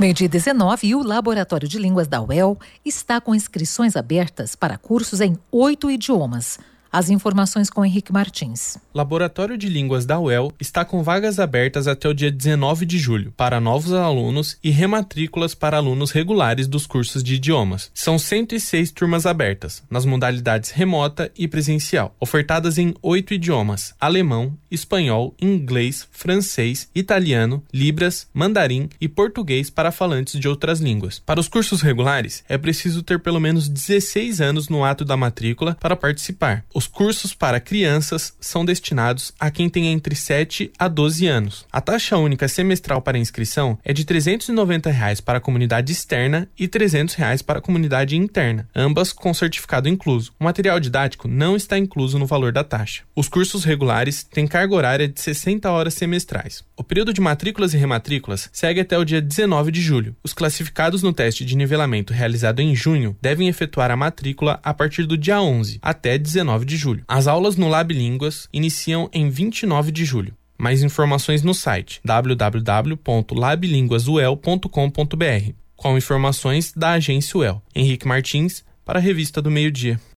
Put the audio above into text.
Meio-dia 19 e o Laboratório de Línguas da UEL está com inscrições abertas para cursos em 8 idiomas. As informações com Henrique Martins. Laboratório de Línguas da UEL está com vagas abertas até o dia 19 de julho para novos alunos e rematrículas para alunos regulares dos cursos de idiomas. São 106 turmas abertas, nas modalidades remota e presencial, ofertadas em 8 idiomas: alemão, espanhol, inglês, francês, italiano, libras, mandarim e português para falantes de outras línguas. Para os cursos regulares, é preciso ter pelo menos 16 anos no ato da matrícula para participar. Os cursos para crianças são destinados a quem tem entre 7 a 12 anos. A taxa única semestral para inscrição é de R$ 390 para a comunidade externa e R$ 300 para a comunidade interna, ambas com certificado incluso. O material didático não está incluso no valor da taxa. Os cursos regulares têm carga horária de 60 horas semestrais. O período de matrículas e rematrículas segue até o dia 19 de julho. Os classificados no teste de nivelamento realizado em junho devem efetuar a matrícula a partir do dia 11 até 19 de julho. As aulas no Lab Línguas iniciam em 29 de julho. Mais informações no site www.lablinguasuel.com.br, com informações da agência UEL. Henrique Martins, para a Revista do Meio-Dia.